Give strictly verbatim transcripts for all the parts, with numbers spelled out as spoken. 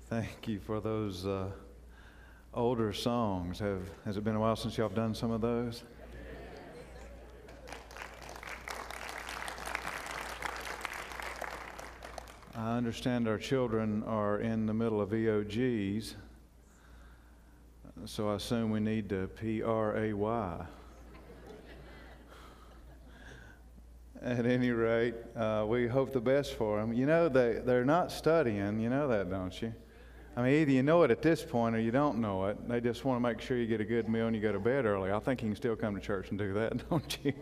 Thank you for those uh, older songs. Have has it been a while since y'all have done some of those? I understand our children are in the middle of E O Gs, so I assume we need to P R A Y. At any rate, uh, we hope the best for them. You know, they, they're not studying. You know that, don't you? I mean, either you know it at this point or you don't know it. They just want to make sure you get a good meal and you go to bed early. I think you can still come to church and do that, don't you?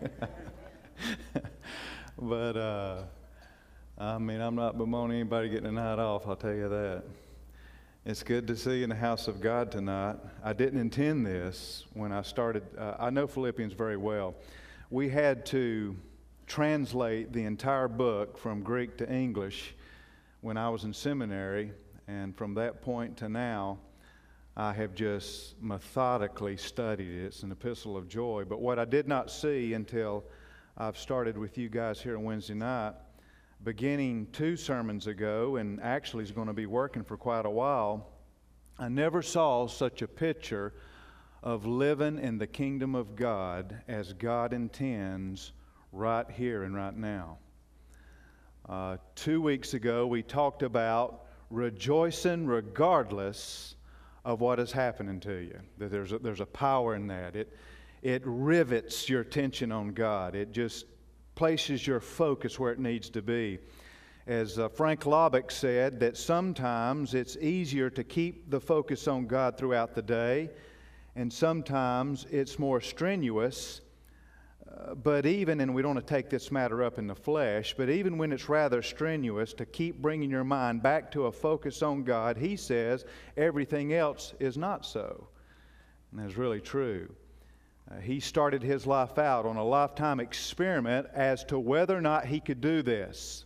But, uh, I mean, I'm not bemoaning anybody getting a night off, I'll tell you that. It's good to see you in the house of God tonight. I didn't intend this when I started. Uh, I know Philippians very well. We had to translate the entire book from Greek to English when I was in seminary, and from that point to now, I have just methodically studied it. It's an epistle of joy. But what I did not see until I've started with you guys here on Wednesday night, beginning two sermons ago, and actually is going to be working for quite a while, I never saw such a picture of living in the kingdom of God as God intends right here and right now. Uh, two weeks ago, we talked about rejoicing regardless of what is happening to you. That there's a, there's a power in that. It it rivets your attention on God. It just places your focus where it needs to be. As uh, Frank Laubach said, that sometimes it's easier to keep the focus on God throughout the day, and sometimes it's more strenuous. Uh, but even, and we don't want to take this matter up in the flesh, but even when it's rather strenuous to keep bringing your mind back to a focus on God, he says everything else is not so. And that's really true. Uh, he started his life out on a lifetime experiment as to whether or not he could do this.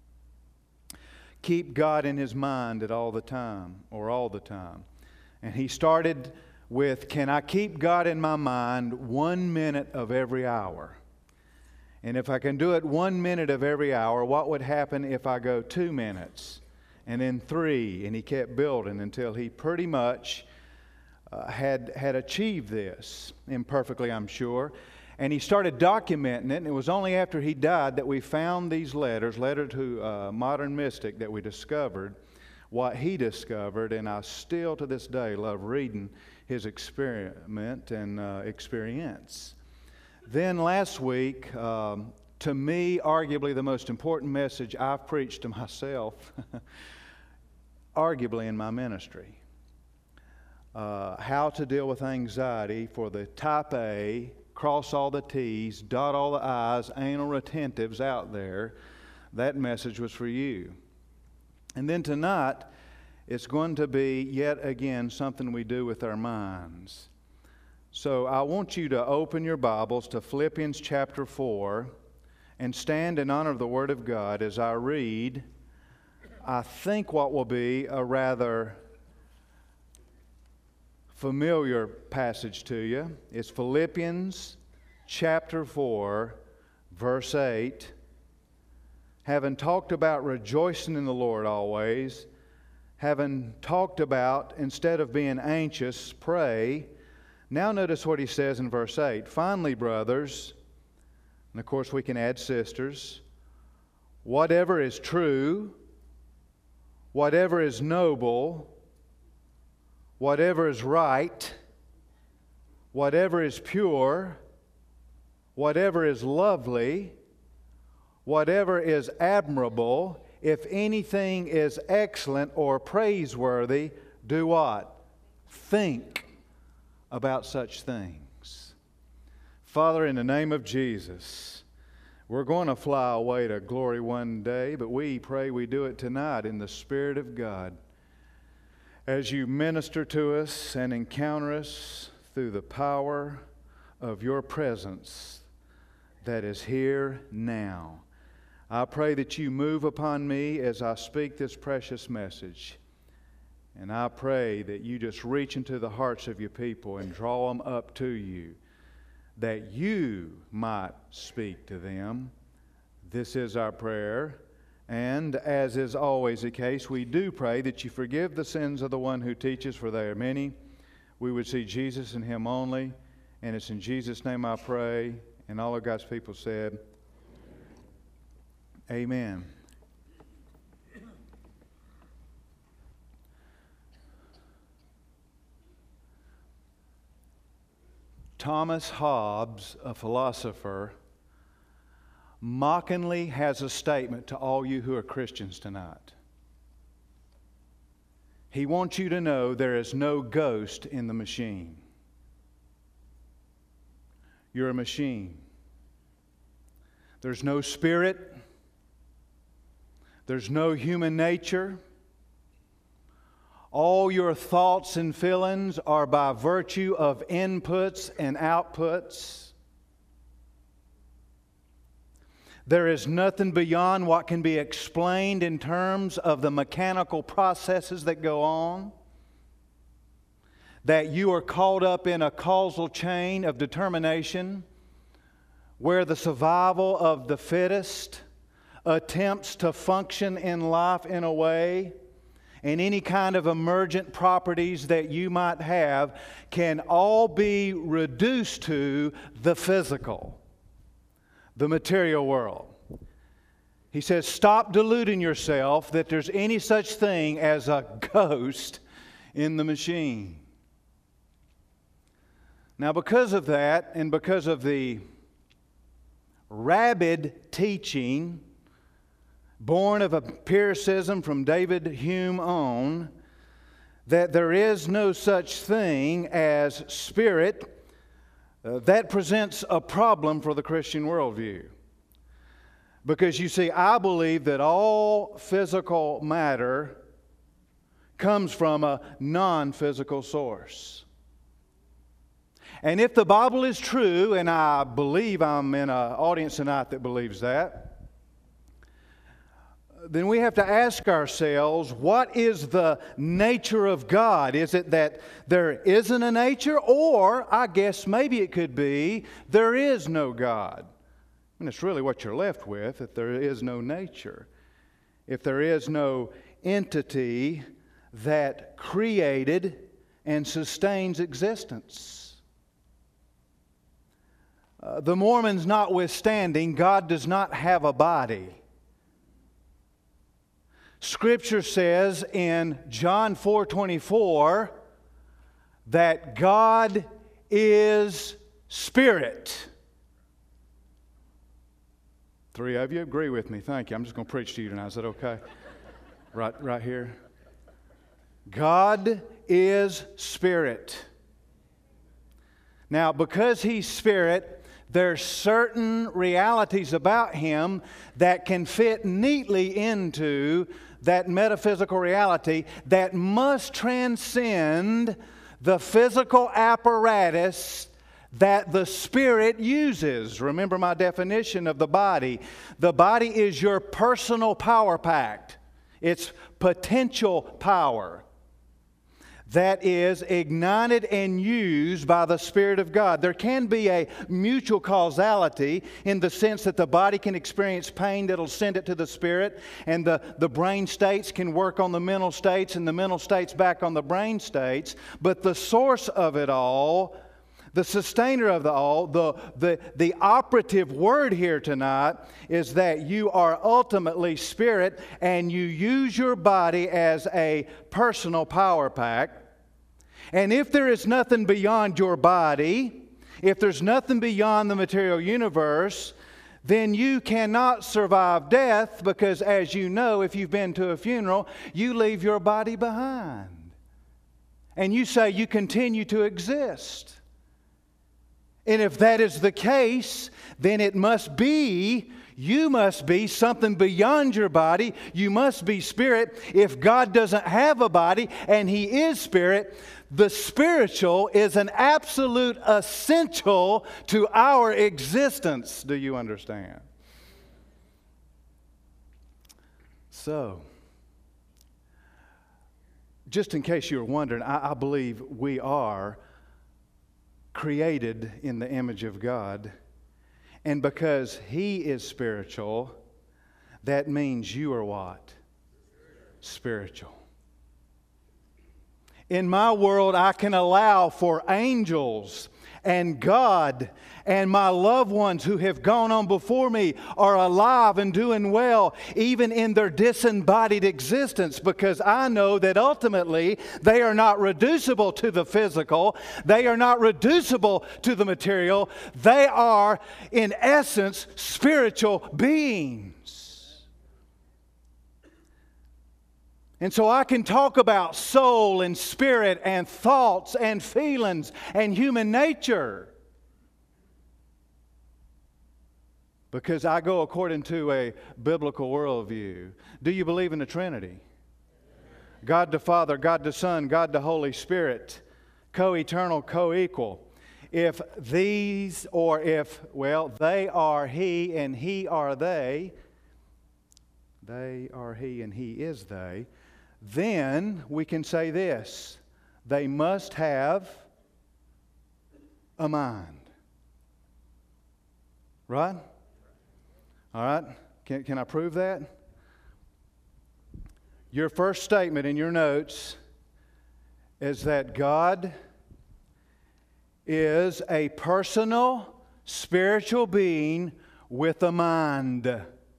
Keep God in his mind at all the time, or all the time. And he started with, can I keep God in my mind one minute of every hour? And if I can do it one minute of every hour, what would happen if I go two minutes? And then three? And he kept building until he pretty much uh, had, had achieved this, imperfectly I'm sure. And he started documenting it, and it was only after he died that we found these letters, letter to a modern mystic, that we discovered what he discovered. And I still to this day love reading his experiment and uh, experience. Then last week, um, to me, arguably the most important message I've preached to myself, arguably in my ministry, uh, how to deal with anxiety for the type A, cross all the T's, dot all the I's, anal retentives out there. That message was for you. And then tonight, it's going to be, yet again, something we do with our minds. So I want you to open your Bibles to Philippians chapter four and stand in honor of the Word of God as I read, I think, what will be a rather familiar passage to you. It's Philippians chapter four, verse eight. Having talked about rejoicing in the Lord always, having talked about, instead of being anxious, pray. Now notice what he says in verse eight. Finally, brothers, and of course we can add sisters, whatever is true, whatever is noble, whatever is right, whatever is pure, whatever is lovely, whatever is admirable, if anything is excellent or praiseworthy, do what? Think about such things. Father, in the name of Jesus, we're going to fly away to glory one day, but we pray we do it tonight in the Spirit of God. As you minister to us and encounter us through the power of your presence that is here now. I pray that you move upon me as I speak this precious message. And I pray that you just reach into the hearts of your people and draw them up to you, that you might speak to them. This is our prayer And as is always the case, we do pray that you forgive the sins of the one who teaches, for they are many. We would see Jesus in him only. And it's in Jesus' name I pray. And all of God's people said, Amen. Thomas Hobbes, a philosopher, mockingly has a statement to all you who are Christians tonight. He wants you to know there is no ghost in the machine. You're a machine. There's no spirit. There's no human nature. All your thoughts and feelings are by virtue of inputs and outputs. There is nothing beyond what can be explained in terms of the mechanical processes that go on. That you are caught up in a causal chain of determination where the survival of the fittest attempts to function in life in a way, and any kind of emergent properties that you might have can all be reduced to the physical, the material world. He says, stop deluding yourself that there's any such thing as a ghost in the machine. Now, because of that, and because of the rabid teaching born of empiricism from David Hume on, that there is no such thing as spirit, uh, that presents a problem for the Christian worldview. Because you see, I believe that all physical matter comes from a non-physical source. And if the Bible is true, and I believe I'm in an audience tonight that believes that, then we have to ask ourselves, what is the nature of God? Is it that there isn't a nature? Or, I guess maybe it could be, there is no God. And it's really what you're left with, if there is no nature. If there is no entity that created and sustains existence. Uh, the Mormons notwithstanding, God does not have a body. Scripture says in John four twenty-four that God is spirit. Three of you agree with me. Thank you. I'm just going to preach to you tonight. Is that okay? Right, right here. God is spirit. Now, because He's spirit, there's certain realities about Him that can fit neatly into that metaphysical reality that must transcend the physical apparatus that the Spirit uses. Remember my definition of the body. The body is your personal power pack. It's potential power that is ignited and used by the Spirit of God. There can be a mutual causality in the sense that the body can experience pain that'll send it to the Spirit, and the, the brain states can work on the mental states, and the mental states back on the brain states. But the source of it all, the sustainer of the all, the, the, the operative word here tonight is that you are ultimately spirit, and you use your body as a personal power pack. And if there is nothing beyond your body, if there's nothing beyond the material universe, then you cannot survive death, because as you know, if you've been to a funeral, you leave your body behind. And you say you continue to exist. And if that is the case, then it must be, you must be something beyond your body. You must be spirit. If God doesn't have a body and He is spirit, the spiritual is an absolute essential to our existence. Do you understand? So, just in case you were wondering, I, I believe we are created in the image of God. And because He is spiritual, that means you are what? Spiritual. In my world, I can allow for angels and God and my loved ones who have gone on before me are alive and doing well, even in their disembodied existence, because I know that ultimately they are not reducible to the physical. They are not reducible to the material. They are, in essence, spiritual beings. And so I can talk about soul and spirit and thoughts and feelings and human nature, because I go according to a biblical worldview. Do you believe in the Trinity? God the Father, God the Son, God the Holy Spirit, co-eternal, co-equal. If these, or if, well, they are He and He are they, they are He and He is they, then we can say this: they must have a mind. Right? All right? Can, can I prove that? Your first statement in your notes is that God is a personal, spiritual being with a mind.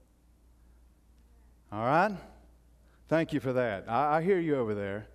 All right? Thank you for that. I, I hear you over there.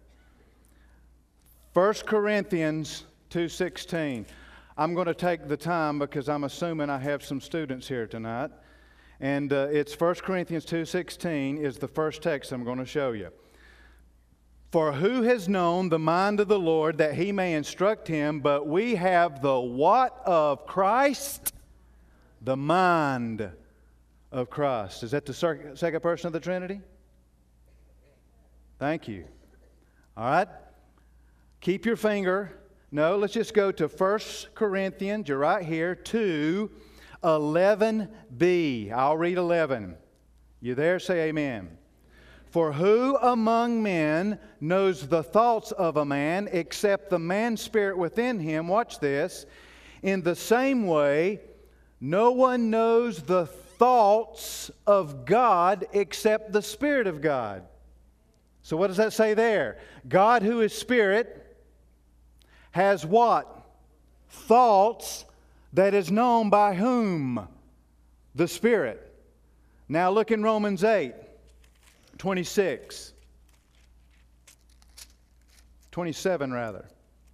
First Corinthians two sixteen. I'm going to take the time because I'm assuming I have some students here tonight. And uh, it's First Corinthians two sixteen is the first text I'm going to show you. For who has known the mind of the Lord that He may instruct him? But we have the what of Christ? The mind of Christ. Is that the second person of the Trinity? Thank you. All right. Keep your finger. No, let's just go to First Corinthians. You're right here. two eleven b. I'll read eleven. You there? Say amen. For who among men knows the thoughts of a man except the man spirit within him? Watch this. In the same way, no one knows the thoughts of God except the Spirit of God. So what does that say there? God, who is Spirit, has what? Thoughts that is known by whom? The Spirit. Now look in Romans eight, twenty-six. twenty-seven rather.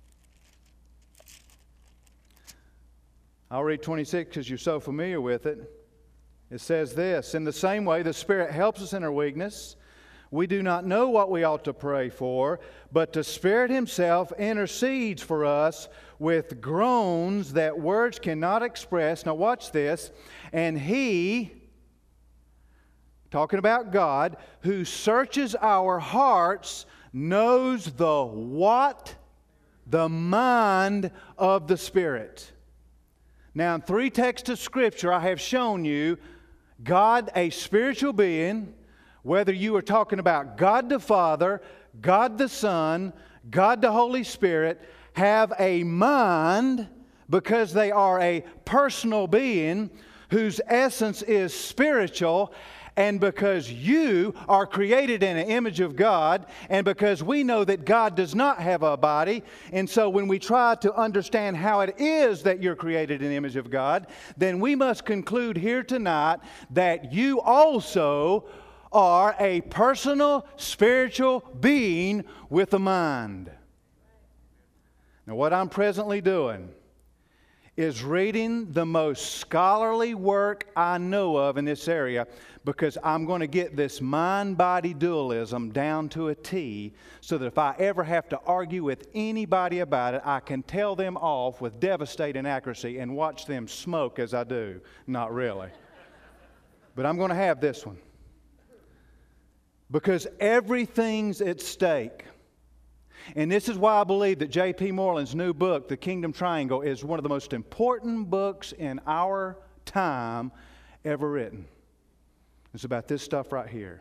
I'll read twenty-six because you're so familiar with it. It says this: in the same way, the Spirit helps us in our weakness. We do not know what we ought to pray for, but the Spirit Himself intercedes for us with groans that words cannot express. Now watch this. And He, talking about God, who searches our hearts, knows the what? The mind of the Spirit. Now in three texts of Scripture I have shown you God, a spiritual being, whether you are talking about God the Father, God the Son, God the Holy Spirit, have a mind because they are a personal being whose essence is spiritual, and because you are created in an image of God, and because we know that God does not have a body, and so when we try to understand how it is that you're created in the image of God, then we must conclude here tonight that you also are a personal spiritual being with a mind. Now what I'm presently doing is reading the most scholarly work I know of in this area, because I'm going to get this mind-body dualism down to a T, so that if I ever have to argue with anybody about it, I can tell them off with devastating accuracy and watch them smoke as I do. Not really. But I'm going to have this one. Because everything's at stake. And this is why I believe that J P Moreland's new book, The Kingdom Triangle, is one of the most important books in our time ever written. It's about this stuff right here.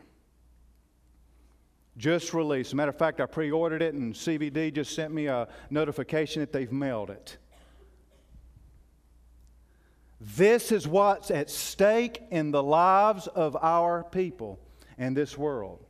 Just released. As a matter of fact, I pre-ordered it, and C V D just sent me a notification that they've mailed it. This is what's at stake in the lives of our people and this world.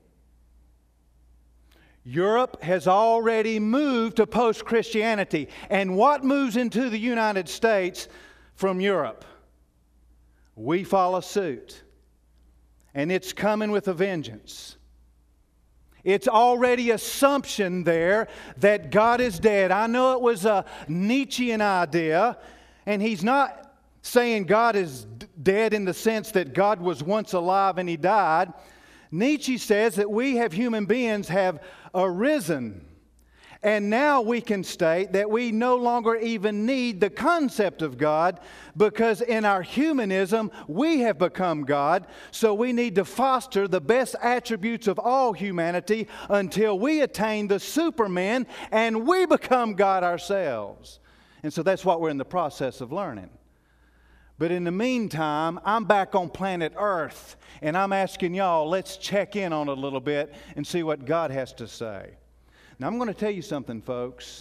Europe has already moved to post-Christianity. And what moves into the United States from Europe? We follow suit. And it's coming with a vengeance. It's already assumption there that God is dead. I know it was a Nietzschean idea, and he's not saying God is d- dead in the sense that God was once alive and He died. Nietzsche says that we have human beings have arisen. And now we can state that we no longer even need the concept of God, because in our humanism we have become God. So we need to foster the best attributes of all humanity until we attain the Superman and we become God ourselves. And so that's what we're in the process of learning. But in the meantime, I'm back on planet Earth, and I'm asking y'all, let's check in on it a little bit and see what God has to say. Now, I'm going to tell you something, folks.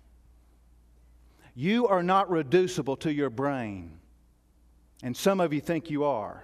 You are not reducible to your brain, and some of you think you are.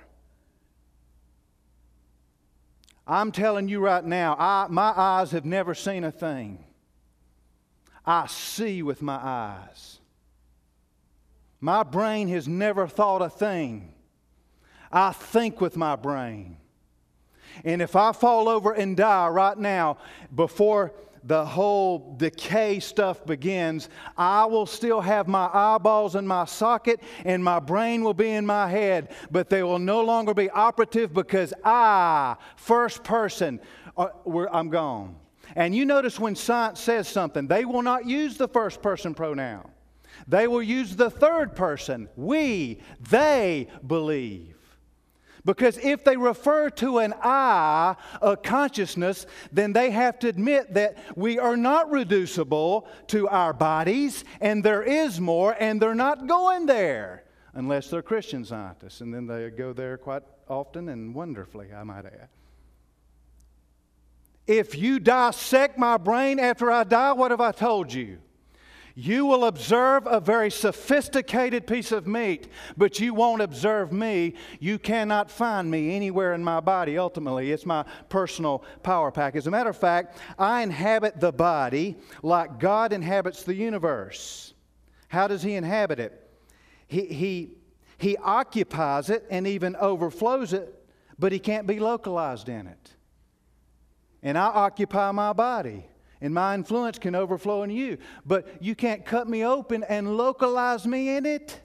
I'm telling you right now, I, my eyes have never seen a thing. I see with my eyes. My brain has never thought a thing. I think with my brain. And if I fall over and die right now, before the whole decay stuff begins, I will still have my eyeballs in my socket and my brain will be in my head, but they will no longer be operative because I, first person, uh, I'm gone. And you notice when science says something, they will not use the first person pronoun. They will use the third person. We, they believe. Because if they refer to an I, a consciousness, then they have to admit that we are not reducible to our bodies, and there is more, and they're not going there unless they're Christian scientists. And then they go there quite often and wonderfully, I might add. If you dissect my brain after I die, what have I told you? You will observe a very sophisticated piece of meat, but you won't observe me. You cannot find me anywhere in my body, ultimately. It's my personal power pack. As a matter of fact, I inhabit the body like God inhabits the universe. How does He inhabit it? He, he, he occupies it and even overflows it, but He can't be localized in it. And I occupy my body. And my influence can overflow in you. But you can't cut me open and localize me in it.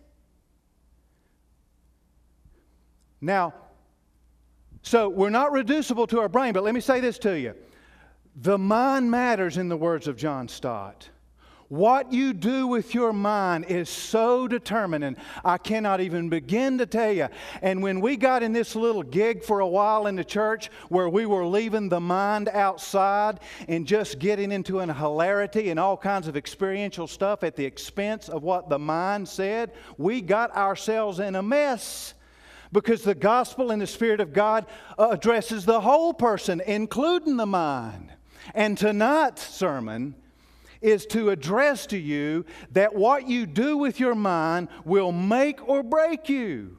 Now, so we're not reducible to our brain, but let me say this to you. The mind matters in the words of John Stott. What you do with your mind is so determining, I cannot even begin to tell you. And when we got in this little gig for a while in the church where we were leaving the mind outside and just getting into an hilarity and all kinds of experiential stuff at the expense of what the mind said, we got ourselves in a mess. Because the gospel and the Spirit of God addresses the whole person, including the mind. And tonight's sermon is to address to you that what you do with your mind will make or break you.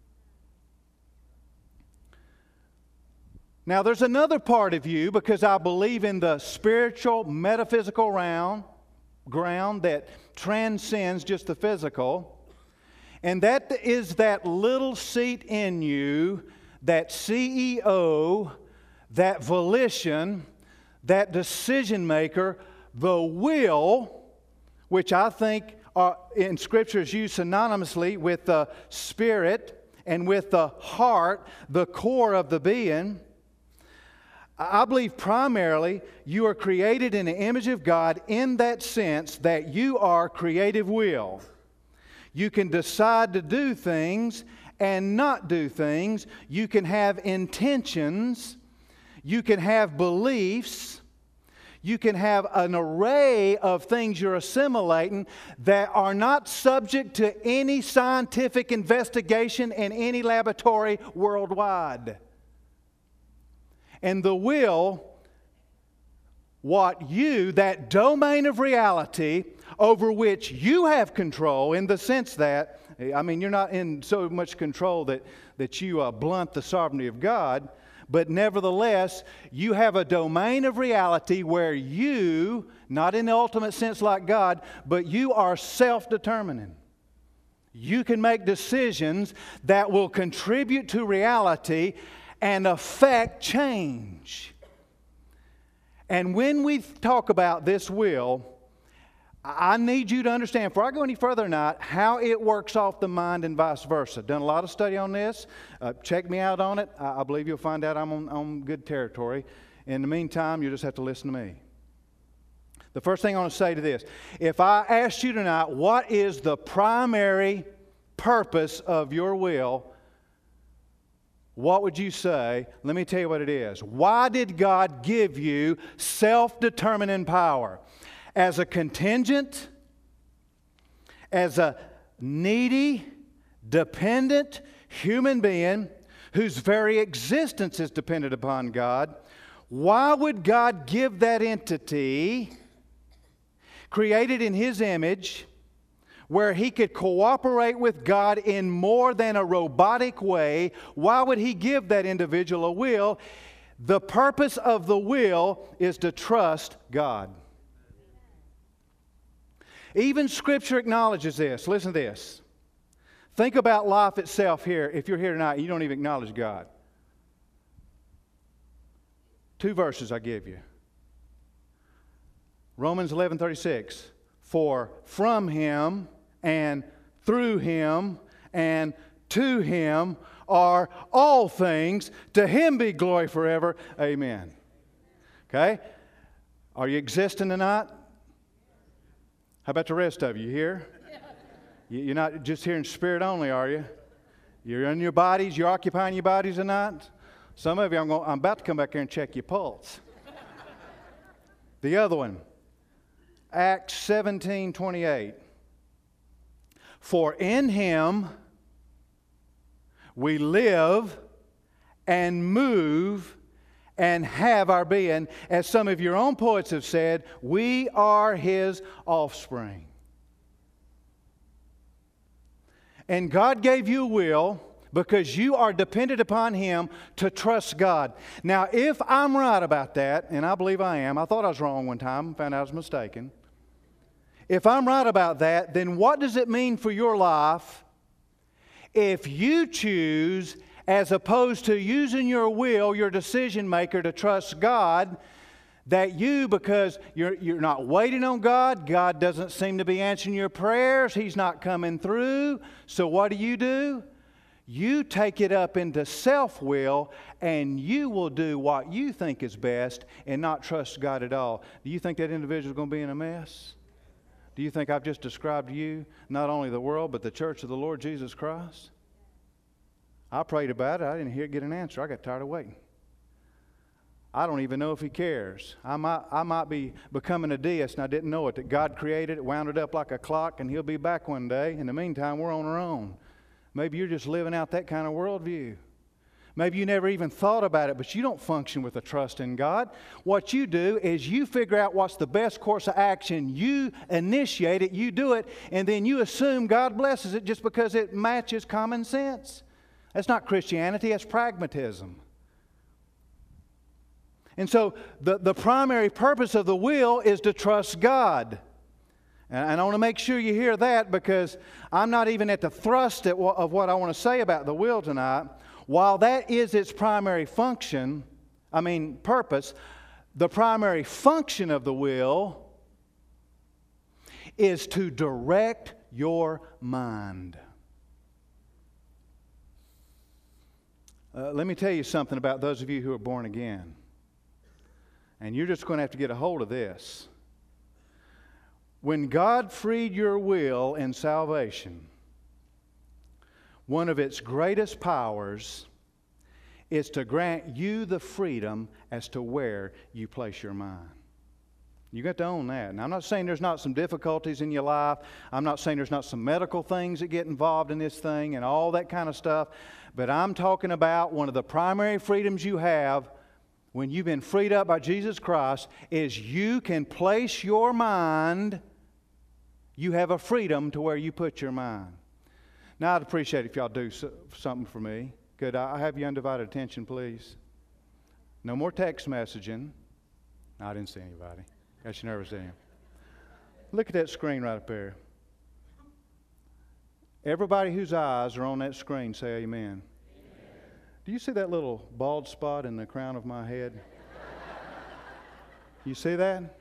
Now, there's another part of you, because I believe in the spiritual, metaphysical realm, ground that transcends just the physical. And that is that little seat in you, that C E O, that volition, that decision maker, the will, which I think are, in Scripture is used synonymously with the spirit and with the heart, the core of the being. I believe primarily you are created in the image of God in that sense that you are creative will. You can decide to do things and not do things. You can have intentions. You can have beliefs. You can have an array of things you're assimilating that are not subject to any scientific investigation in any laboratory worldwide. And the will, what you, that domain of reality over which you have control, in the sense that I mean, you're not in so much control that, that you uh, blunt the sovereignty of God. But nevertheless, you have a domain of reality where you, not in the ultimate sense like God, but you are self-determining. You can make decisions that will contribute to reality and affect change. And when we talk about this will, I need you to understand, before I go any further tonight, how it works off the mind and vice versa. Done a lot of study on this. Uh, check me out on it. I, I believe you'll find out I'm on, on good territory. In the meantime, you just have to listen to me. The first thing I want to say to this, if I asked you tonight, what is the primary purpose of your will, what would you say? Let me tell you what it is. Why did God give you self-determining power? As a contingent, as a needy, dependent human being whose very existence is dependent upon God, why would God give that entity, created in His image, where he could cooperate with God in more than a robotic way, why would He give that individual a will? The purpose of the will is to trust God. Even Scripture acknowledges this. Listen to this. Think about life itself here. If you're here tonight and you don't even acknowledge God. Two verses I give you. Romans eleven thirty-six. For from Him and through Him and to Him are all things. To Him be glory forever. Amen. Okay? Are you existing tonight? How about the rest of you? You here? You're not just here in spirit only, are you? You're in your bodies? You're occupying your bodies tonight? Some of you, I'm, going, I'm about to come back here and check your pulse. The other one, Acts seventeen twenty-eight. For in Him we live and move and have our being. As some of your own poets have said, we are His offspring. And God gave you a will because you are dependent upon Him to trust God. Now, if I'm right about that, and I believe I am, I thought I was wrong one time, found out I was mistaken. If I'm right about that, then what does it mean for your life if you choose, as opposed to using your will, your decision maker, to trust God, that you, because you're, you're not waiting on God, God doesn't seem to be answering your prayers, He's not coming through, so what do you do? You take it up into self-will, and you will do what you think is best and not trust God at all. Do you think that individual is going to be in a mess? Do you think I've just described to you not only the world, but the church of the Lord Jesus Christ? I prayed about it. I didn't hear get an answer. I got tired of waiting. I don't even know if He cares. I might, I might be becoming a deist, and I didn't know it, that God created it, wound it up like a clock, and He'll be back one day. In the meantime, we're on our own. Maybe you're just living out that kind of worldview. Maybe you never even thought about it, but you don't function with a trust in God. What you do is you figure out what's the best course of action. You initiate it, you do it, and then you assume God blesses it just because it matches common sense. That's not Christianity, that's pragmatism. And so the, the primary purpose of the will is to trust God. And I want to make sure you hear that, because I'm not even at the thrust of what I want to say about the will tonight. While that is its primary function, I mean purpose, the primary function of the will is to direct your mind. Uh, let me tell you something about those of you who are born again. And you're just going to have to get a hold of this. When God freed your will in salvation, one of its greatest powers is to grant you the freedom as to where you place your mind. You got to own that. Now, I'm not saying there's not some difficulties in your life. I'm not saying there's not some medical things that get involved in this thing and all that kind of stuff. But I'm talking about one of the primary freedoms you have when you've been freed up by Jesus Christ is you can place your mind. You have a freedom to where you put your mind. Now, I'd appreciate it if y'all do so, something for me. Could I have your undivided attention, please? No more text messaging. No, I didn't see anybody. Got you nervous, didn't you? Look at that screen right up there. Everybody whose eyes are on that screen, say amen. Amen. Do you see that little bald spot in the crown of my head? You see that?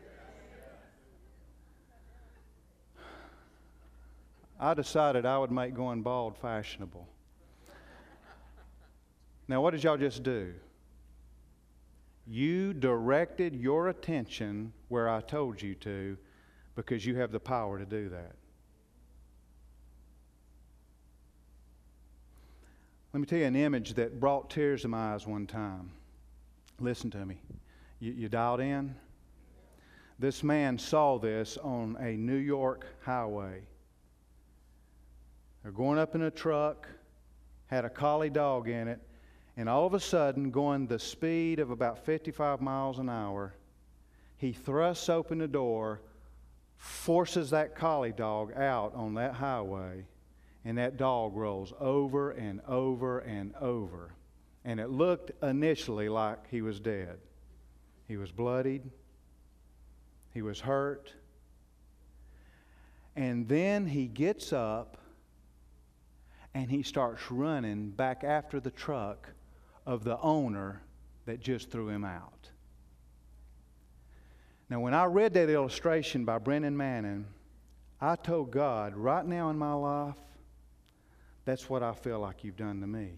I decided I would make going bald fashionable. Now, what did y'all just do? You directed your attention where I told you to because you have the power to do that. Let me tell you an image that brought tears to my eyes one time. Listen to me. You, you dialed in? This man saw this on a New York highway. They're going up in a truck, had a collie dog in it, and all of a sudden, going the speed of about fifty-five miles an hour, he thrusts open the door, forces that collie dog out on that highway, and that dog rolls over and over and over. And it looked initially like he was dead. He was bloodied. He was hurt. And then he gets up and he starts running back after the truck of the owner that just threw him out. Now, when I read that illustration by Brennan Manning, I told God, right now in my life, that's what I feel like you've done to me.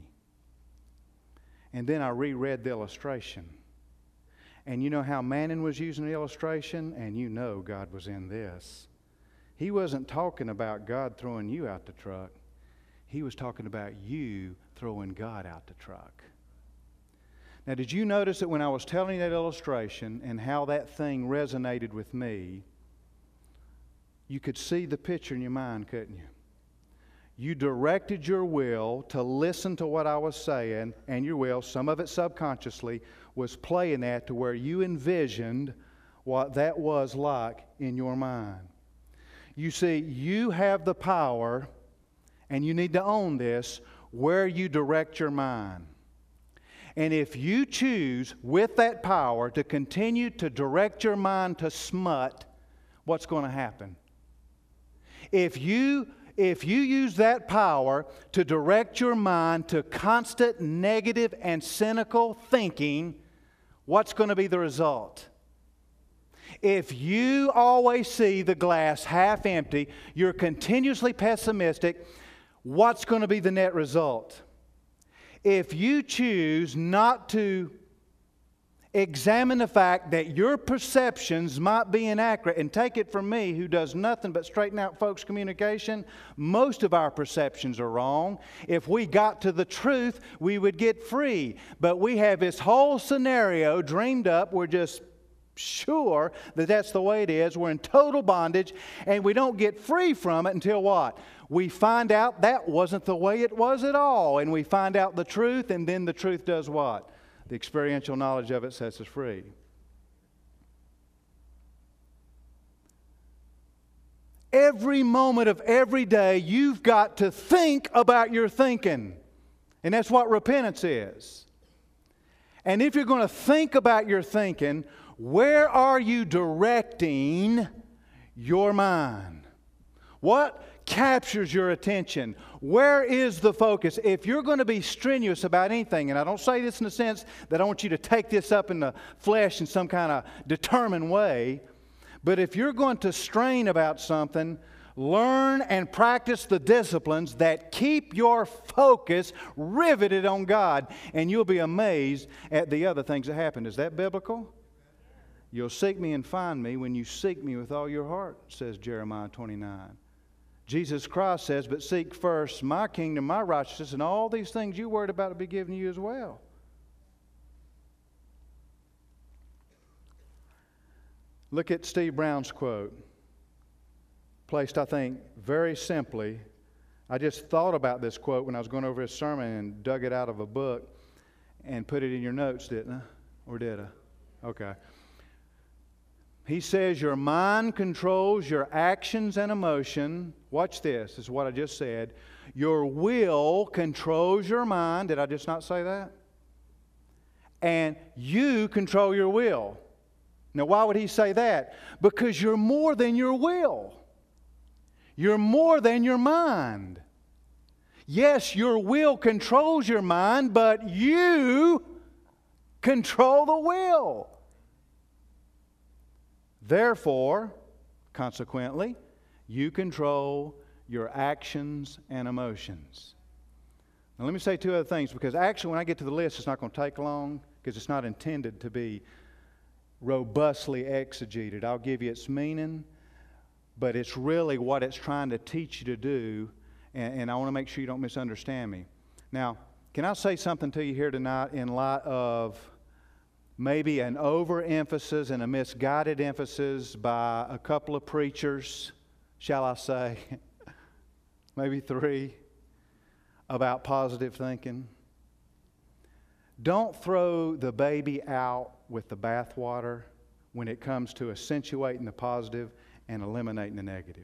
And then I reread the illustration. And you know how Manning was using the illustration? And you know God was in this. He wasn't talking about God throwing you out the truck. He was talking about you throwing God out the truck. Now, did you notice that when I was telling you that illustration and how that thing resonated with me, you could see the picture in your mind, couldn't you? You directed your will to listen to what I was saying, and your will, some of it subconsciously, was playing that to where you envisioned what that was like in your mind. You see, you have the power, and you need to own this, where you direct your mind. And if you choose with that power to continue to direct your mind to smut, what's going to happen? If you, if you use that power to direct your mind to constant negative and cynical thinking, what's going to be the result? If you always see the glass half empty, you're continuously pessimistic, what's going to be the net result? If you choose not to examine the fact that your perceptions might be inaccurate, and take it from me who does nothing but straighten out folks' communication, most of our perceptions are wrong. If we got to the truth, we would get free. But we have this whole scenario dreamed up. We're just sure that that's the way it is. We're in total bondage, and we don't get free from it until what? We find out that wasn't the way it was at all, and we find out the truth, and then the truth does what? The experiential knowledge of it sets us free. Every moment of every day, you've got to think about your thinking, and that's what repentance is. And if you're going to think about your thinking, where are you directing your mind? What captures your attention? Where is the focus? If you're going to be strenuous about anything, and I don't say this in the sense that I want you to take this up in the flesh in some kind of determined way, but if you're going to strain about something, learn and practice the disciplines that keep your focus riveted on God, and you'll be amazed at the other things that happen. Is that biblical? You'll seek me and find me when you seek me with all your heart, says Jeremiah twenty-nine. Jesus Christ says, but seek first my kingdom, my righteousness, and all these things you worried about will be given to you as well. Look at Steve Brown's quote, placed, I think, very simply. I just thought about this quote when I was going over his sermon and dug it out of a book and put it in your notes, didn't I? Or did I? Okay. He says your mind controls your actions and emotion. Watch this. This is what I just said. Your will controls your mind. Did I just not say that? And you control your will. Now, why would he say that? Because you're more than your will. You're more than your mind. Yes, your will controls your mind, but you control the will. Therefore, consequently, you control your actions and emotions. Now, let me say two other things, because actually when I get to the list, it's not going to take long, because it's not intended to be robustly exegeted. I'll give you its meaning, but it's really what it's trying to teach you to do, and, and I want to make sure you don't misunderstand me. Now, can I say something to you here tonight in light of maybe an overemphasis and a misguided emphasis by a couple of preachers, shall I say, maybe three, about positive thinking? Don't throw the baby out with the bathwater when it comes to accentuating the positive and eliminating the negative.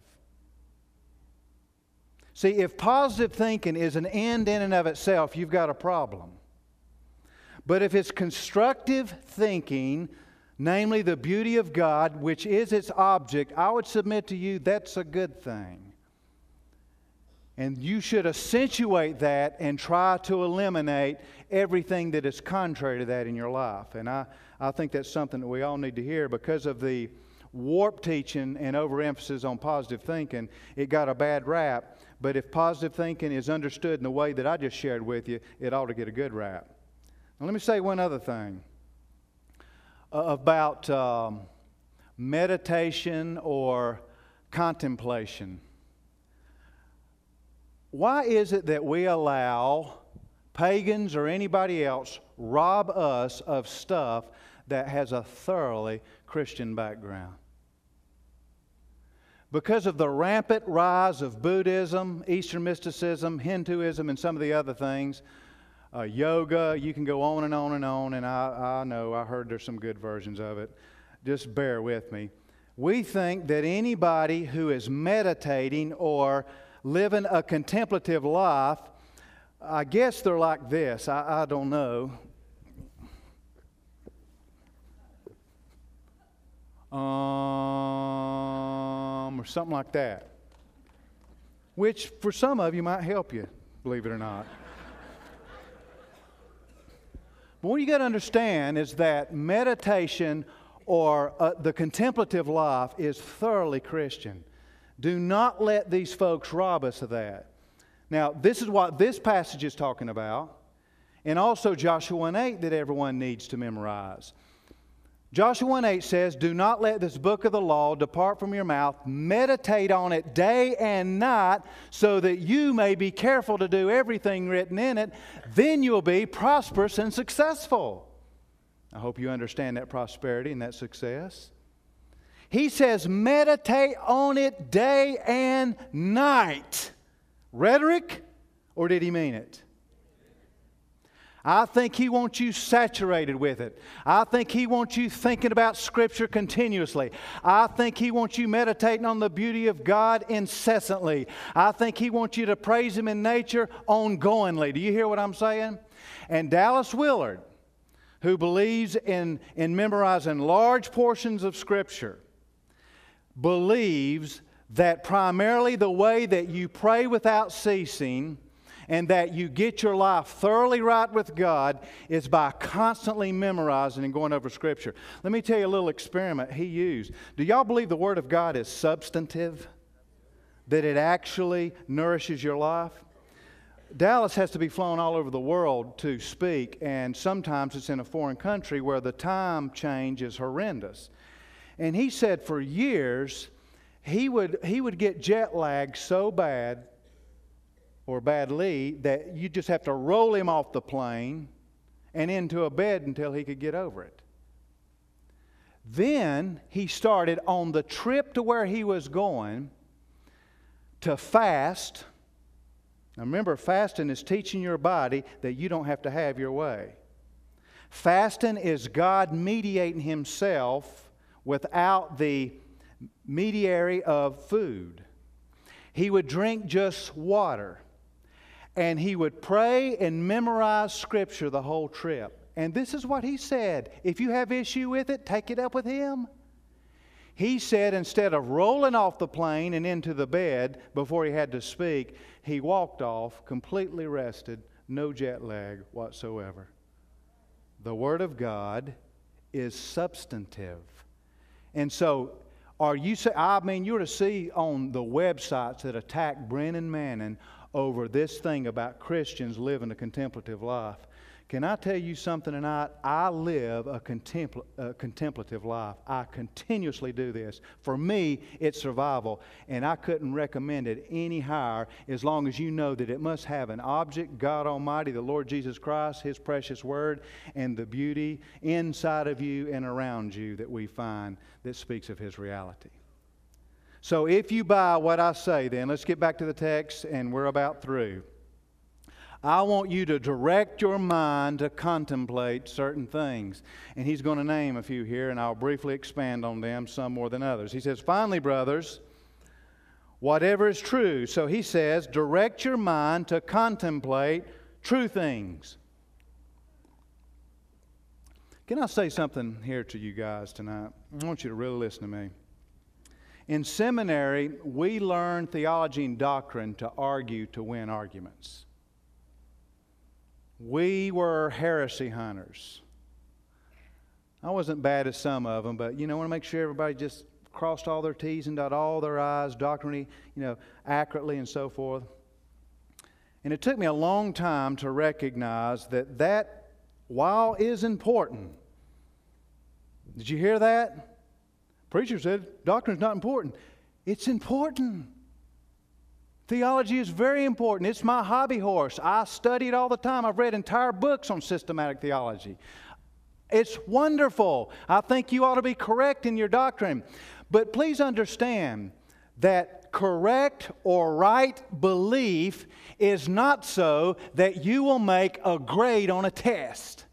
See, if positive thinking is an end in and of itself, you've got a problem. But if it's constructive thinking, namely the beauty of God, which is its object, I would submit to you that's a good thing. And you should accentuate that and try to eliminate everything that is contrary to that in your life. And I, I think that's something that we all need to hear. Because of the warped teaching and overemphasis on positive thinking, it got a bad rap. But if positive thinking is understood in the way that I just shared with you, it ought to get a good rap. Now, let me say one other thing uh, about um, meditation or contemplation. Why is it that we allow pagans or anybody else rob us of stuff that has a thoroughly Christian background? Because of the rampant rise of Buddhism, Eastern mysticism, Hinduism, and some of the other things, uh, yoga, you can go on and on and on, and I, I know, I heard there's some good versions of it. Just bear with me. We think that anybody who is meditating or living a contemplative life, I guess they're like this. I, I don't know. Um, or something like that. Which for some of you might help you, believe it or not. But what you got to understand is that meditation or uh, the contemplative life is thoroughly Christian. Do not let these folks rob us of that. Now, this is what this passage is talking about, and also Joshua one eight that everyone needs to memorize. Joshua one eight says, "Do not let this book of the law depart from your mouth. Meditate on it day and night, so that you may be careful to do everything written in it. Then you'll be prosperous and successful." I hope you understand that prosperity and that success. He says, meditate on it day and night. Rhetoric, or did he mean it? I think he wants you saturated with it. I think he wants you thinking about Scripture continuously. I think he wants you meditating on the beauty of God incessantly. I think he wants you to praise him in nature ongoingly. Do you hear what I'm saying? And Dallas Willard, who believes in, in memorizing large portions of Scripture, believes that primarily the way that you pray without ceasing and that you get your life thoroughly right with God is by constantly memorizing and going over Scripture. Let me tell you a little experiment he used. Do y'all believe the Word of God is substantive? That it actually nourishes your life? Dallas has to be flown all over the world to speak, and sometimes it's in a foreign country where the time change is horrendous. And he said for years he would he would get jet lag so bad or badly that you just have to roll him off the plane and into a bed until he could get over it. Then he started on the trip to where he was going to fast. Now remember, fasting is teaching your body that you don't have to have your way. Fasting is God mediating himself without the mediary of food. He would drink just water. And he would pray and memorize Scripture the whole trip. And this is what he said. If you have issue with it, take it up with him. He said instead of rolling off the plane and into the bed before he had to speak, he walked off completely rested, no jet lag whatsoever. The Word of God is substantive. And so, are you say, I mean, you're to see on the websites that attack Brennan Manning over this thing about Christians living a contemplative life. Can I tell you something tonight? I live a, contempl- a contemplative life. I continuously do this. For me, it's survival, and I couldn't recommend it any higher as long as you know that it must have an object, God Almighty, the Lord Jesus Christ, His precious Word, and the beauty inside of you and around you that we find that speaks of His reality. So if you buy what I say, then let's get back to the text, and we're about through. I want you to direct your mind to contemplate certain things. And he's going to name a few here, and I'll briefly expand on them, some more than others. He says, finally, brothers, whatever is true. So he says, direct your mind to contemplate true things. Can I say something here to you guys tonight? I want you to really listen to me. In seminary, we learn theology and doctrine to argue to win arguments. We were heresy hunters. I wasn't bad as some of them, but, you know, I want to make sure everybody just crossed all their T's and dotted all their I's doctrinally, you know, accurately and so forth. And it took me a long time to recognize that that, while is important, did you hear that? Preacher said doctrine's not important. It's important. Theology is very important. It's my hobby horse. I study it all the time. I've read entire books on systematic theology. It's wonderful. I think you ought to be correct in your doctrine. But please understand that correct or right belief is not so that you will make a grade on a test.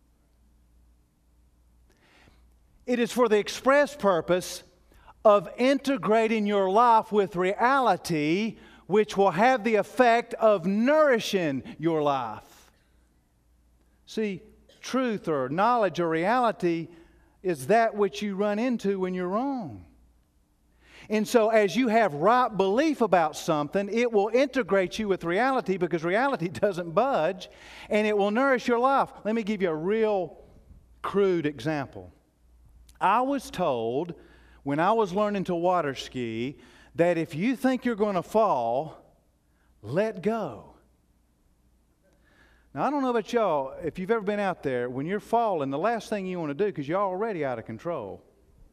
It is for the express purpose of integrating your life with reality, which will have the effect of nourishing your life. See, truth or knowledge or reality is that which you run into when you're wrong. And so as you have right belief about something, it will integrate you with reality because reality doesn't budge, and it will nourish your life. Let me give you a real crude example. I was told when I was learning to water ski that if you think you're going to fall, let go. Now, I don't know about y'all, if you've ever been out there, when you're falling, the last thing you want to do, because you're already out of control,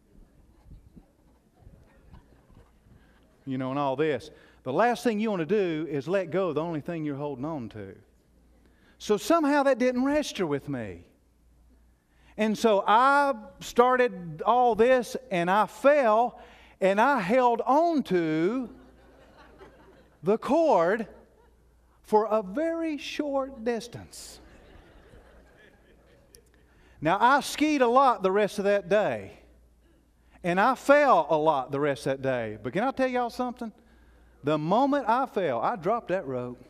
you know, and all this, the last thing you want to do is let go of the only thing you're holding on to. So somehow that didn't register with me. And so I started all this, and I fell, and I held on to the cord for a very short distance. Now, I skied a lot the rest of that day, and I fell a lot the rest of that day. But can I tell y'all something? The moment I fell, I dropped that rope.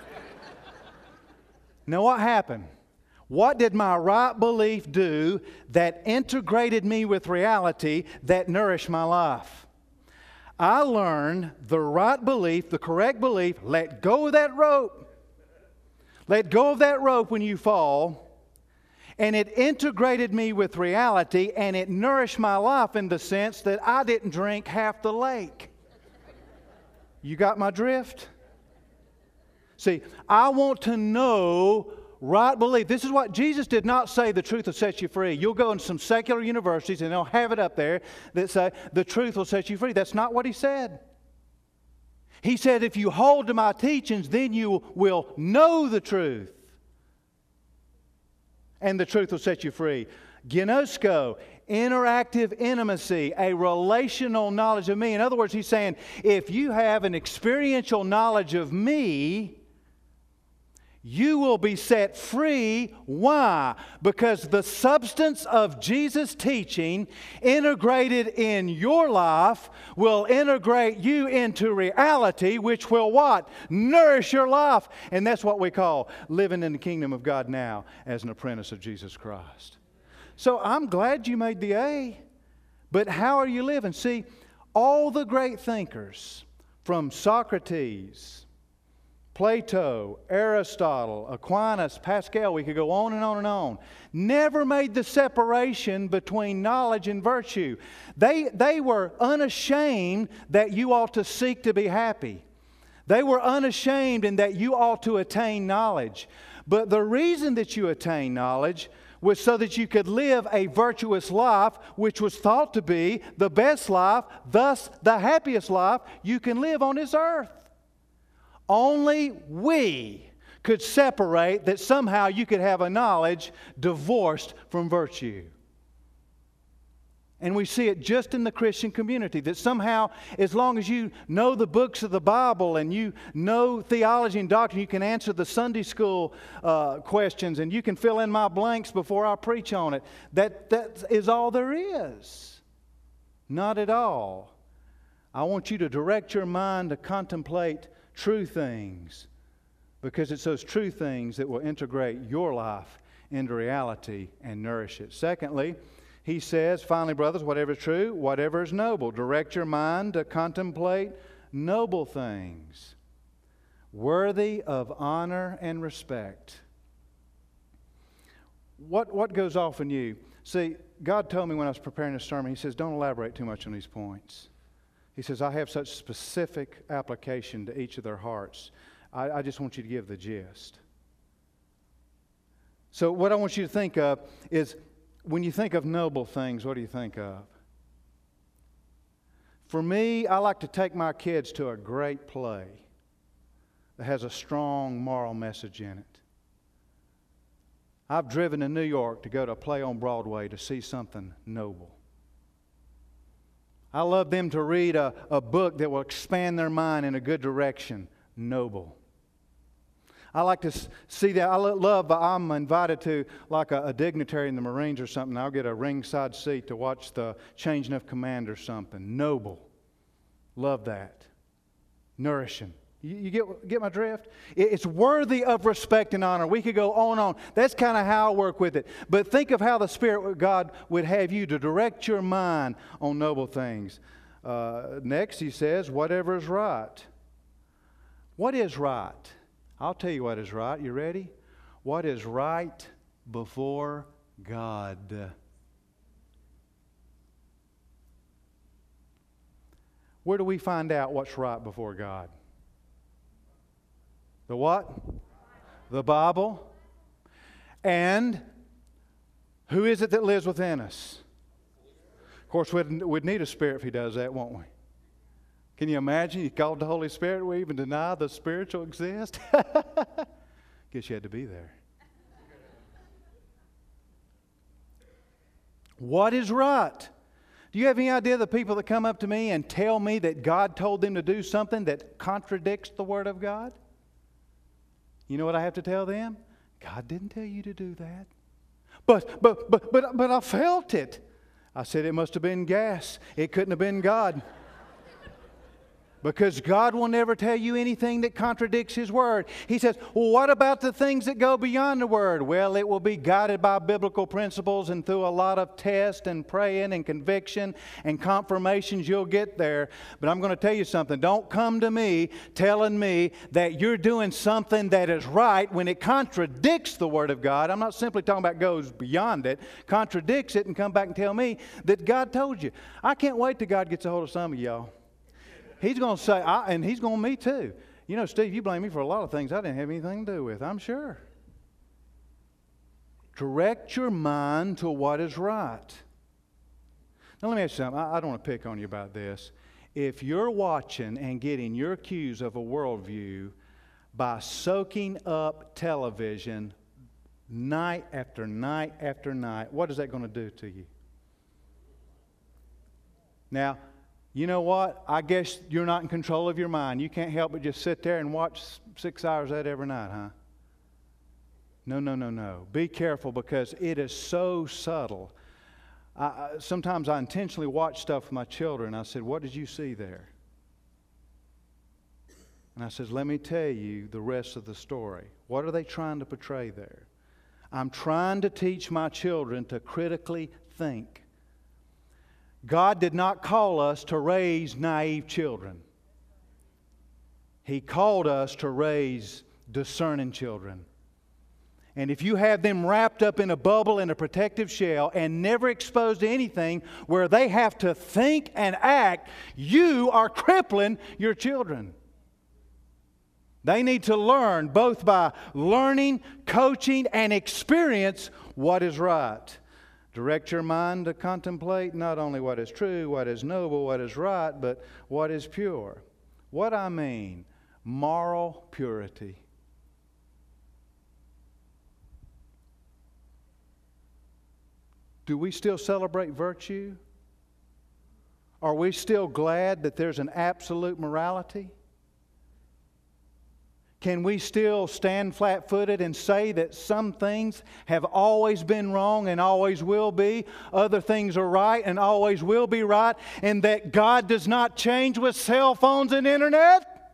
Now, what happened? What did my right belief do that integrated me with reality that nourished my life? I learned the right belief, the correct belief, let go of that rope. Let go of that rope when you fall. And it integrated me with reality, and it nourished my life in the sense that I didn't drink half the lake. You got my drift? See, I want to know right belief. This is what Jesus did not say, the truth will set you free. You'll go in some secular universities and they'll have it up there that say the truth will set you free. That's not what He said. He said if you hold to my teachings, then you will know the truth, and the truth will set you free. Gnosko, interactive intimacy, a relational knowledge of me. In other words, He's saying if you have an experiential knowledge of me, you will be set free. Why? Because the substance of Jesus' teaching integrated in your life will integrate you into reality, which will what? Nourish your life. And that's what we call living in the kingdom of God now as an apprentice of Jesus Christ. So I'm glad you made the A, but how are you living? See, all the great thinkers, from Socrates, Plato, Aristotle, Aquinas, Pascal, we could go on and on and on, never made the separation between knowledge and virtue. They, they were unashamed that you ought to seek to be happy. They were unashamed in that you ought to attain knowledge. But the reason that you attain knowledge was so that you could live a virtuous life, which was thought to be the best life, thus the happiest life you can live on this earth. Only we could separate that somehow you could have a knowledge divorced from virtue. And we see it just in the Christian community, that somehow as long as you know the books of the Bible and you know theology and doctrine, you can answer the Sunday school uh, questions and you can fill in my blanks before I preach on it. That, that is all there is. Not at all. I want you to direct your mind to contemplate true things, because it's those true things that will integrate your life into reality and nourish it. Secondly, he says, finally, brothers, whatever is true, whatever is noble, direct your mind to contemplate noble things, worthy of honor and respect. What, what goes off in you? See, God told me when I was preparing this sermon, He says, don't elaborate too much on these points. He says, I have such specific application to each of their hearts. I, I just want you to give the gist. So what I want you to think of is, when you think of noble things, what do you think of? For me, I like to take my kids to a great play that has a strong moral message in it. I've driven to New York to go to a play on Broadway to see something noble. I love them to read a, a book that will expand their mind in a good direction. Noble. I like to see that. I love, I'm invited to, like a, a dignitary in the Marines or something, I'll get a ringside seat to watch the changing of command or something. Noble. Love that. Nourishing. You, you get, get my drift? It's worthy of respect and honor. We could go on and on. That's kind of how I work with it. But think of how the Spirit of God would have you to direct your mind on noble things. Uh, next, he says, whatever is right. What is right? I'll tell you what is right. You ready? What is right before God? Where do we find out what's right before God? The what? The Bible. And who is it that lives within us? Of course, we'd, we'd need a Spirit if He does that, won't we? Can you imagine? You called the Holy Spirit. We even deny the spiritual exist? Guess you had to be there. What is right? Do you have any idea the people that come up to me and tell me that God told them to do something that contradicts the Word of God? You know what I have to tell them? God didn't tell you to do that. But, but, but, but, but I felt it. I said it must have been gas. It couldn't have been God. Because God will never tell you anything that contradicts His Word. He says, well, what about the things that go beyond the Word? Well, it will be guided by biblical principles, and through a lot of test and praying and conviction and confirmations, you'll get there. But I'm going to tell you something. Don't come to me telling me that you're doing something that is right when it contradicts the Word of God. I'm not simply talking about goes beyond it, contradicts it, and come back and tell me that God told you. I can't wait till God gets a hold of some of y'all. He's going to say, I, and He's going to me too. You know, Steve, you blame me for a lot of things I didn't have anything to do with, I'm sure. Direct your mind to what is right. Now, let me ask you something. I, I don't want to pick on you about this. If you're watching and getting your cues of a worldview by soaking up television night after night after night, what is that going to do to you? Now, you know what? I guess you're not in control of your mind. You can't help but just sit there and watch six hours of that every night, huh? No, no, no, no. Be careful because it is so subtle. I, I, sometimes I intentionally watch stuff with my children. I said, what did you see there? And I said, let me tell you the rest of the story. What are they trying to portray there? I'm trying to teach my children to critically think. God did not call us to raise naive children. He called us to raise discerning children. And if you have them wrapped up in a bubble in a protective shell and never exposed to anything where they have to think and act, you are crippling your children. They need to learn both by learning, coaching, and experience what is right. Direct your mind to contemplate not only what is true, what is noble, what is right, but what is pure. What I mean, moral purity. Do we still celebrate virtue? Are we still glad that there's an absolute morality? Can we still stand flat-footed and say that some things have always been wrong and always will be, other things are right and always will be right, and that God does not change with cell phones and internet?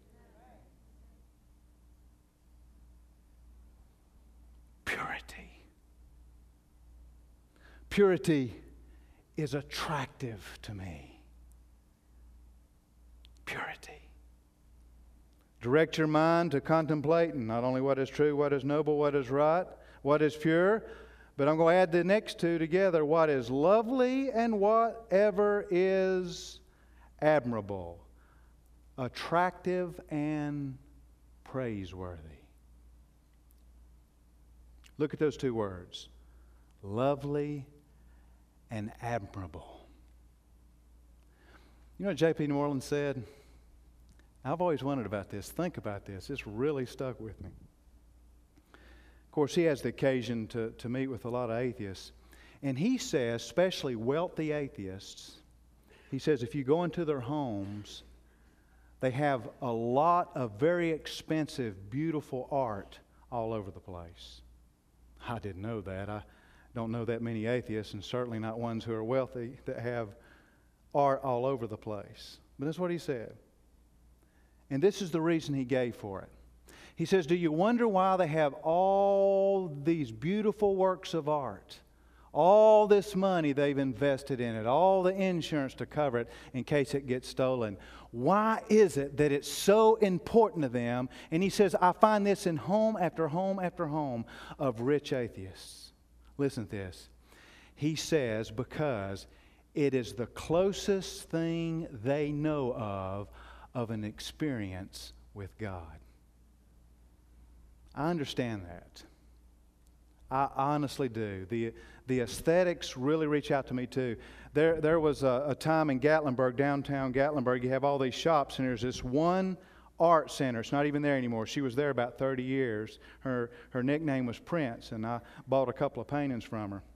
Purity. Purity is attractive to me. Purity. Direct your mind to contemplating not only what is true, what is noble, what is right, what is pure, but I'm going to add the next two together, what is lovely and whatever is admirable, attractive and praiseworthy. Look at those two words, lovely and admirable. You know what J P Moreland said? I've always wondered about this. Think about this. It's really stuck with me. Of course, he has the occasion to, to meet with a lot of atheists. And he says, especially wealthy atheists, he says if you go into their homes, they have a lot of very expensive, beautiful art all over the place. I didn't know that. I don't know that many atheists, and certainly not ones who are wealthy, that have art all over the place. But that's what he said. And this is the reason he gave for it. He says, do you wonder why they have all these beautiful works of art? All this money they've invested in it, all the insurance to cover it in case it gets stolen. Why is it that it's so important to them? And he says, I find this in home after home after home of rich atheists. Listen to this. He says, because it is the closest thing they know of of an experience with God. I understand that. I honestly do. The, the aesthetics really reach out to me too. There, there was a, a time in Gatlinburg, downtown Gatlinburg, you have all these shops, and there's this one art center. It's not even there anymore. She was there about thirty years. Her, her nickname was Prince, and I bought a couple of paintings from her.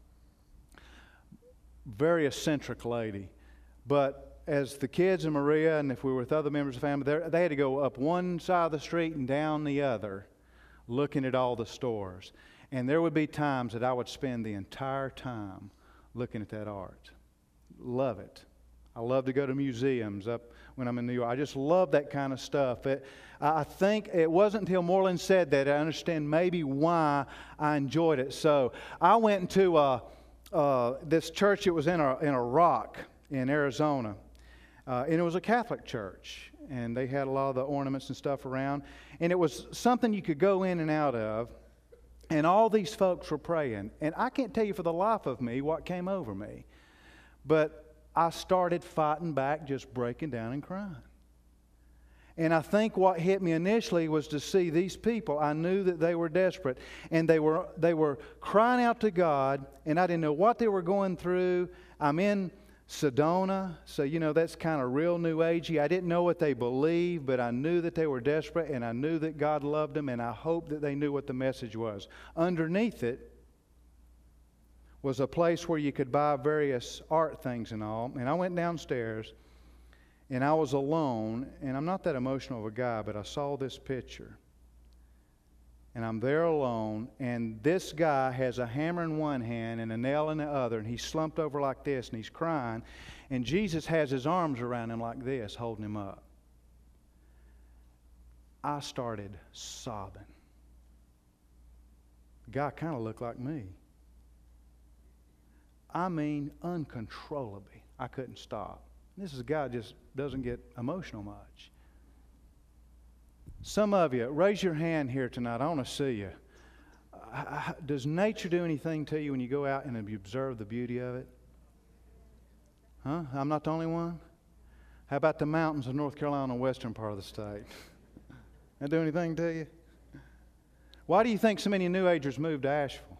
Very eccentric lady. But as the kids and Maria, and if we were with other members of the family, they had to go up one side of the street and down the other looking at all the stores. And there would be times that I would spend the entire time looking at that art. Love it. I love to go to museums up when I'm in New York. I just love that kind of stuff. It, I think it wasn't until Moreland said that I understand maybe why I enjoyed it. So I went into uh, uh, this church. It was in a, in a rock in Arizona. Uh, and it was a Catholic church, and they had a lot of the ornaments and stuff around. And it was something you could go in and out of, and all these folks were praying. And I can't tell you for the life of me what came over me. But I started fighting back, just breaking down and crying. And I think what hit me initially was to see these people. I knew that they were desperate, and they were, they were crying out to God, and I didn't know what they were going through. I'm in Sedona, so you know that's kind of real new agey. I didn't know what they believed, but I knew that they were desperate, and I knew that God loved them, and I hoped that they knew what the message was. Underneath it was a place where you could buy various art things and all, and I went downstairs, and I was alone, and I'm not that emotional of a guy, but I saw this picture. and I'm there alone, and this guy has a hammer in one hand and a nail in the other, and he's slumped over like this, and he's crying, and Jesus has his arms around him like this, holding him up. I started sobbing. The guy kind of looked like me. I mean, uncontrollably. I couldn't stop. This is a guy who just doesn't get emotional much. Some of you, raise your hand here tonight. I want to see you. Does nature do anything to you when you go out and you observe the beauty of it? Huh? I'm not the only one? How about the mountains of North Carolina, western part of the state? That do anything to you? Why do you think so many New Agers moved to Asheville?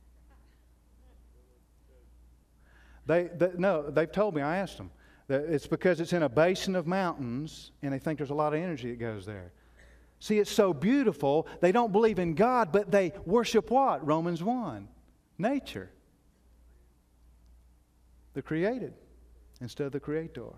They, they no, they've told me. I asked them that it's because it's in a basin of mountains, and they think there's a lot of energy that goes there. See, it's so beautiful. They don't believe in God, but they worship what? Romans one, nature, the created instead of the Creator.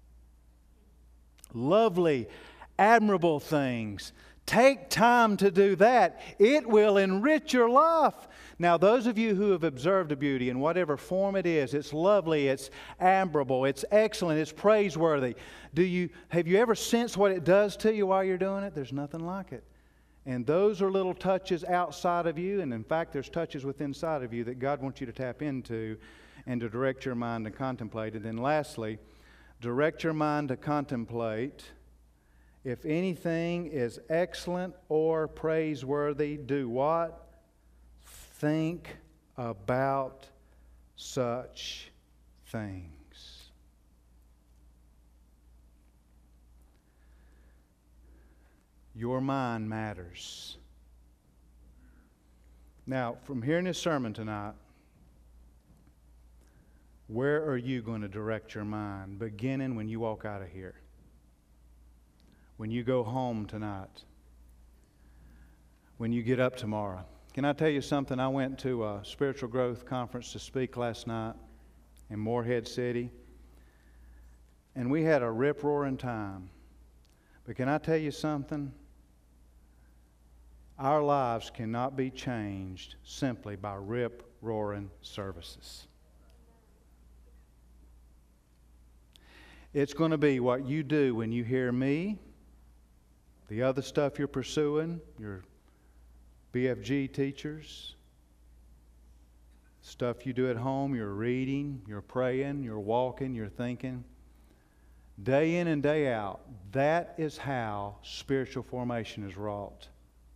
Lovely, admirable things. Take time to do that. It will enrich your life. Now, those of you who have observed a beauty in whatever form it is, it's lovely, it's admirable, it's excellent, it's praiseworthy. Do you have you ever sensed what it does to you while you're doing it? There's nothing like it. And those are little touches outside of you, and in fact, there's touches within inside of you that God wants you to tap into and to direct your mind to contemplate. And then lastly, direct your mind to contemplate. If anything is excellent or praiseworthy, do what? Think about such things. Your mind matters. Now, from hearing this sermon tonight, where are you going to direct your mind, beginning when you walk out of here? When you go home tonight, when you get up tomorrow. Can I tell you something? I went to a spiritual growth conference to speak last night in Morehead City, and we had a rip-roaring time. But can I tell you something? Our lives cannot be changed simply by rip-roaring services. It's going to be what you do when you hear me, the other stuff you're pursuing, your B F G teachers, stuff you do at home, you're reading, you're praying, you're walking, you're thinking. Day in and day out, that is how spiritual formation is wrought.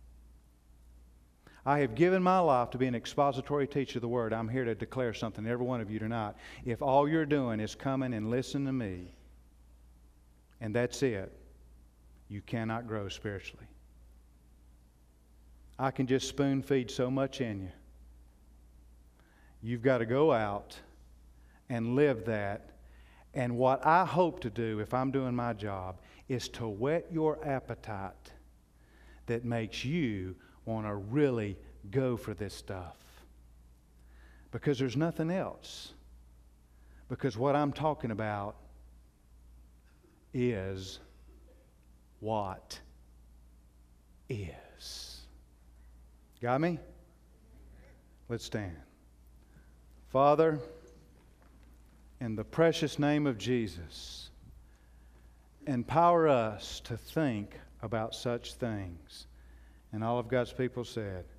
I have given my life to be an expository teacher of the Word. I'm here to declare something to every one of you tonight. If all you're doing is coming and listening to me, and that's it, you cannot grow spiritually. I can just spoon feed so much in you. You've got to go out and live that. And what I hope to do, if I'm doing my job, is to whet your appetite that makes you want to really go for this stuff. Because there's nothing else. Because what I'm talking about is what is. Got me? Let's stand. Father, in the precious name of Jesus, empower us to think about such things. And all of God's people said,